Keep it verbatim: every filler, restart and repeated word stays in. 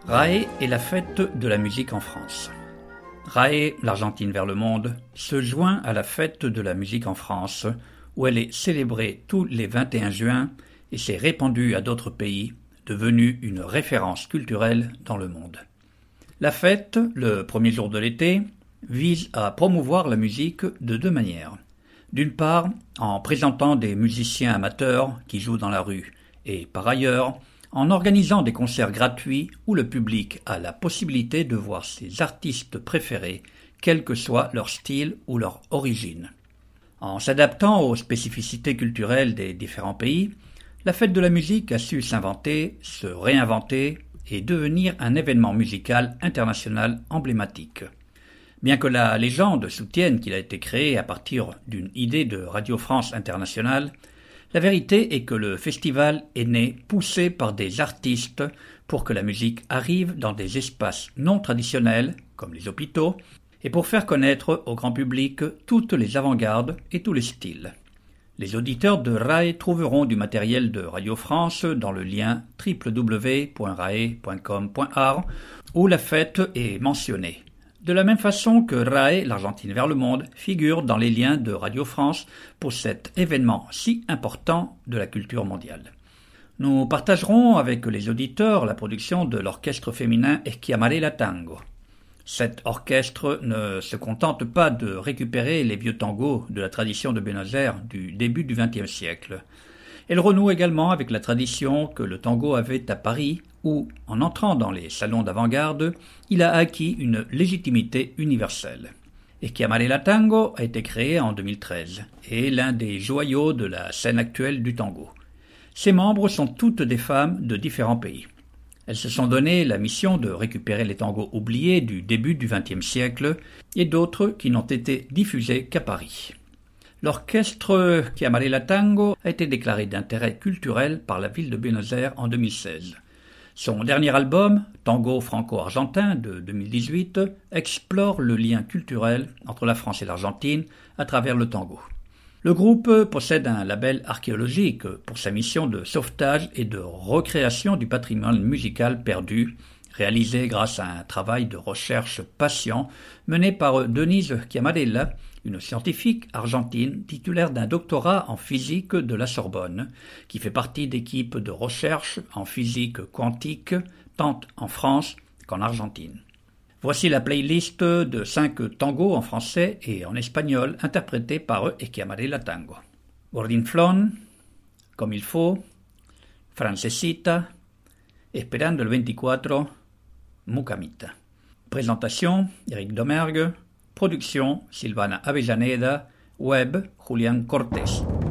RAE est la fête de la musique en France. RAE, l'Argentine vers le monde, se joint à la fête de la musique en France, où elle est célébrée tous les vingt et un juin et s'est répandue à d'autres pays, devenue une référence culturelle dans le monde. La fête, le premier jour de l'été, vise à promouvoir la musique de deux manières. D'une part, en présentant des musiciens amateurs qui jouent dans la rue, et par ailleurs, en organisant des concerts gratuits où le public a la possibilité de voir ses artistes préférés, quel que soit leur style ou leur origine. En s'adaptant aux spécificités culturelles des différents pays, la fête de la musique a su s'inventer, se réinventer et devenir un événement musical international emblématique. Bien que la légende soutienne qu'il a été créé à partir d'une idée de Radio France Internationale, la vérité est que le festival est né poussé par des artistes pour que la musique arrive dans des espaces non traditionnels, comme les hôpitaux, et pour faire connaître au grand public toutes les avant-gardes et tous les styles. Les auditeurs de RAE trouveront du matériel de Radio France dans le lien w w w point rae point com point a r où la fête est mentionnée. De la même façon que RAE, l'Argentine vers le monde, figure dans les liens de Radio France pour cet événement si important de la culture mondiale. Nous partagerons avec les auditeurs la production de l'orchestre féminin Esquiamarela Tango. Cet orchestre ne se contente pas de récupérer les vieux tangos de la tradition de Buenos Aires du début du vingtième siècle. Elle renoue également avec la tradition que le tango avait à Paris, où, en entrant dans les salons d'avant-garde, il a acquis une légitimité universelle. Esquiamarela Tango a été créé en deux mille treize et est l'un des joyaux de la scène actuelle du tango. Ses membres sont toutes des femmes de différents pays. Elles se sont donné la mission de récupérer les tangos oubliés du début du vingtième siècle et d'autres qui n'ont été diffusés qu'à Paris. L'orchestre Esquiamarela Tango a été déclaré d'intérêt culturel par la ville de Buenos Aires en deux mille seize. Son dernier album, Tango franco-argentin de deux mille dix-huit, explore le lien culturel entre la France et l'Argentine à travers le tango. Le groupe possède un label archéologique pour sa mission de sauvetage et de recréation du patrimoine musical perdu, réalisé grâce à un travail de recherche patient mené par Denise Chiamarella, une scientifique argentine titulaire d'un doctorat en physique de la Sorbonne, qui fait partie d'équipes de recherche en physique quantique tant en France qu'en Argentine. Voici la playlist de cinq tangos en français et en espagnol interprétés par Esquiamarela Tango. Gordinflón, Comme il faut, Francesita, Esperando el veinticuatro, Mucamita. Présentation, Eric Domergue. Production, Silvana Avellaneda. Web, Julián Cortés.